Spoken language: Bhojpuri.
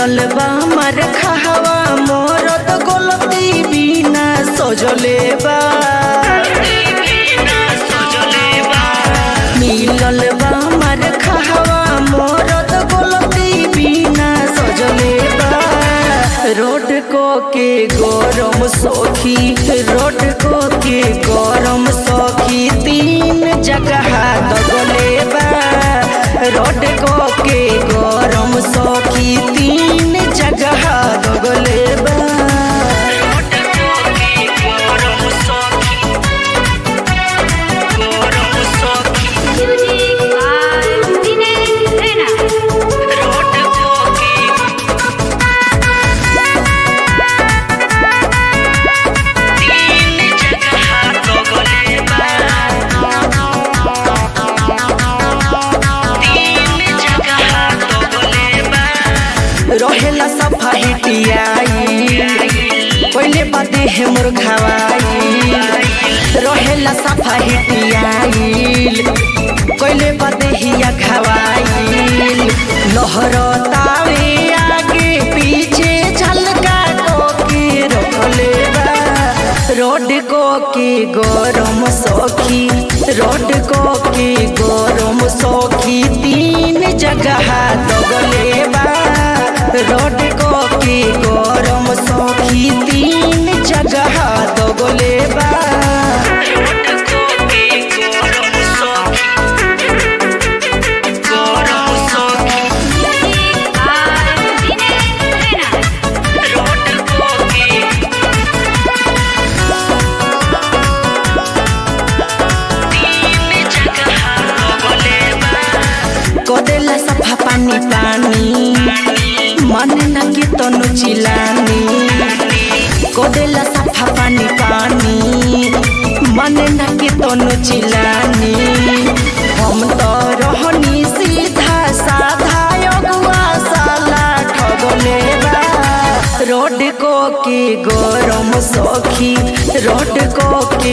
मिलल बा मार खावा मोर तो गलती बिना सजले बा मिलल बा मार खावा मोर तो गलती बिना सजले बा रोड को के गरम सखी रोड को के गरम सखी तीन जगह दगले बा रोड को के गरम सखी तीन जगह दगले बा रहेला सफा हिटियाई पहले बाते है मोर घावाई रहेला सफा हिटियाई पहले बाते हिया घावाई लहरतावे आगे पीछे झलका को के रखले बा रोड को के गरम सखी रोड को के गरम सखी तीन जगह दगले बा रोड को के गरम सखी तीन जगह दगले बा कदेला सफा पानी पानी मन न के तनु चिलानी कदेला सफा पानी पानी मन न के तनु चिलानी हम तो रहनी सीधा साधा अगुआ साला ठगले बा रोड को के गरम सखी रोड को के